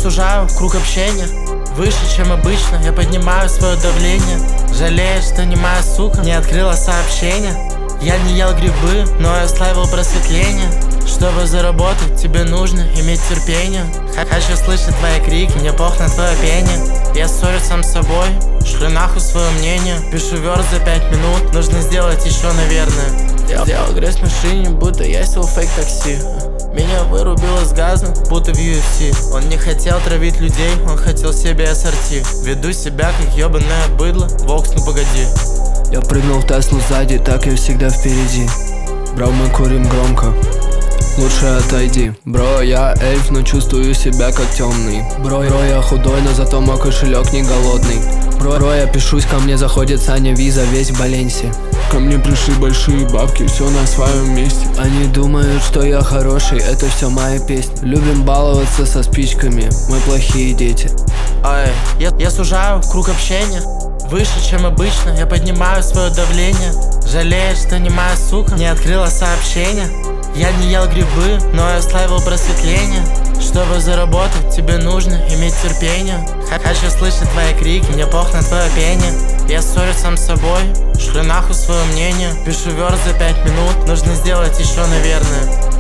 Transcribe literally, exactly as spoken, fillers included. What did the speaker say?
сужаю круг общения выше, чем обычно. Я поднимаю свое давление, жалеешь, что не моя сука не открыла сообщение. Я не ел грибы, но я славил просветление. Чтобы заработать, тебе нужно иметь терпение. Хочу слышать твои крики, мне пох на твое пение. Я ссорюсь сам с собой, шлю нахуй свое мнение. Пишу верс за пять минут, нужно сделать еще, наверное. Делал грязь в машине, будто я сел фейк такси. Меня вырубило с газа, будто в ю эф си. Он не хотел травить людей, он хотел себе ассорти. Веду себя как ебаное быдло, Вокс, ну погоди. Я прыгнул в Теслу сзади, так я всегда впереди. Бро, мы курим громко, лучше отойди. Бро, я эльф, но чувствую себя как темный. Бро, бро, я худой, но зато мой кошелек не голодный. Бро, бро, я пишусь, ко мне заходит Саня Виза, весь в Баленсе. Ко мне пришли большие бабки, все на своем месте. Они думают, что я хороший, это все мои песни. Любим баловаться со спичками, мы плохие дети. Ай, я, я сужаю круг общения выше, чем обычно. Я поднимаю свое давление, жалеешь, что не моя сука не открыла сообщение. Я не ел грибы, но я славил просветление. Чтобы заработать, тебе нужно иметь терпение. Хочу слышать твои крики, мне пох на твое пение. Я ссорюсь сам с собой, шлю нахуй свое мнение. Пишу верс за пять минут, нужно сделать еще, наверное.